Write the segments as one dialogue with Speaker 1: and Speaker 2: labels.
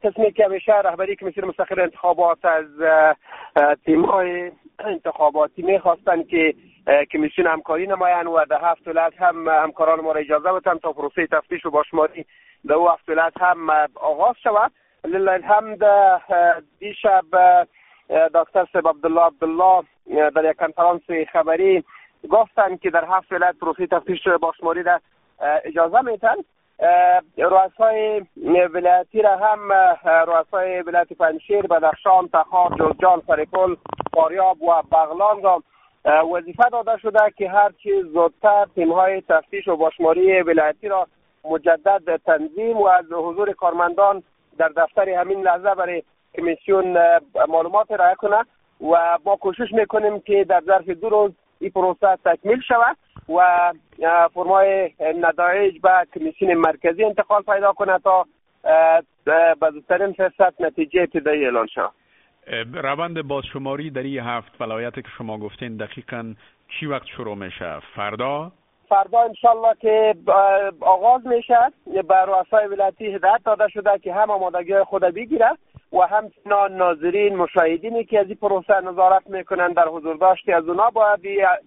Speaker 1: قسمی که همیشه رهبری کمیسیون مستقل انتخابات از تیم‌های انتخاباتی می‌خواستند که کمیسیون همکاری نمایند و در 7 ولایت هم همکاران ما را اجازه بدن تا پروسه تفتیش و باشماری در 7 ولایت هم آغاز شود. لله الحمد دیشب دکتر صاحب عبدالله در یک کنفرانس خبری گفتند که در 7 ولایت پروسه تفتیش باشماری را اجازه میدن. رؤسای ولایتی را هم رؤسای ولایت پنجشیر، بدخشان، تخار، جوزجان، سرپل، فاریاب و بغلان را وظیفه داده شده که هر چیز زودتر تیم‌های تفتیش و باشماری ولایتی را مجدد تنظیم و از حضور کارمندان در دفتر همین لحظه برای کمیسیون معلومات ارائه کنه و ما کوشش میکنیم که در ظرف 2 روز این پروسه تکمیل شود و فرمای نتایج به کمیسیون مرکزی انتقال پیدا کنه تا به زودترین فرصت نتیجه ابتدایی اعلان شود.
Speaker 2: روند بازشماری در این 7 ولایت که شما گفتین دقیقاً چی وقت شروع میشه؟ فردا
Speaker 1: انشالله که آغاز میشه. به رؤسای ولایتی هدایت داده شده که هم آمادگی خود بگیره و همچنان ناظرین مشاهدینی که از این پروسه نظارت میکنن در حضور داشتی از اونا باید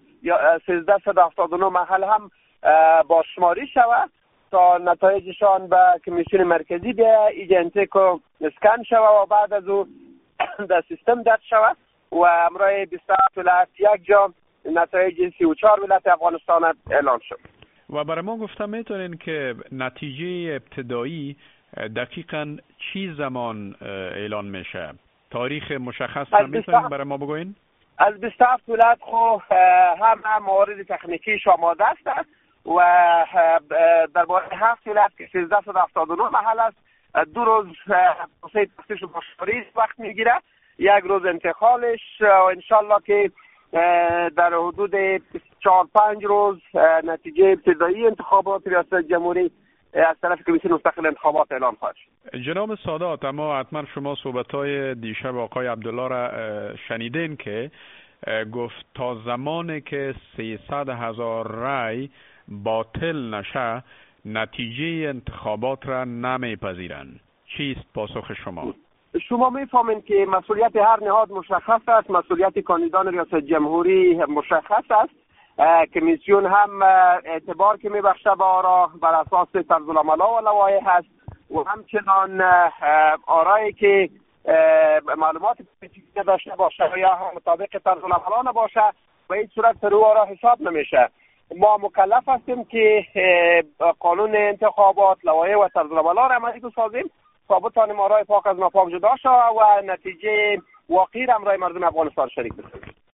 Speaker 1: 1379 محل هم بازشماری شود تا نتایجشان به کمیسیون مرکزی بیاید، ایجنتیک و اسکن شود و بعد از او در سیستم درج شود و امروز 27 ولایت یک جا نتایج 34 ولایت افغانستان اعلان شد.
Speaker 2: و برای ما گفتم میتونین که نتیجه ابتدایی دقیقاً چی زمان اعلان میشه؟ تاریخ مشخص میتونین برای ما بگوین؟
Speaker 1: از 27 ولایت خو هم موارد تکنیکی آماده است و درباره 7 ولایت که 1379 محل است 2 روز پروسه تفتیش و باشماری وقت میگیره، 1 روز انتقالش و انشالله که در حدود 4-5 روز نتیجه ابتدایی انتخابات ریاست جمهوری از طرف کمیسیون مستقل انتخابات اعلان خواهد شد.
Speaker 2: جناب سادات، اما حتما شما صحبت‌های دیشب آقای عبدالله را شنیدین که گفت تا زمانی که 300,000 رای باطل نشه نتیجه انتخابات را نمیپذیرند. چیست پاسخ شما؟
Speaker 1: شما میفهمین که مسئولیت هر نهاد مشخص است، مسئولیت کاندیدان ریاست جمهوری مشخص است. کمیسیون هم اعتبار که میبخشه به آرا بر اساس طرزالعمل و لوایح هست و همچنان آرایی که معلومات داشته باشه یا هم مطابق طرزالعمل نباشه و این صورت رو آرا حساب نمیشه. ما مکلف هستیم که قانون انتخابات، لوایح و طرزالعمل را عملی بسازیم تا بتوانیم آرای پاک از ناپاک جدا شود و نتیجه واقعی را برای مردم افغانستان شریک بسازیم.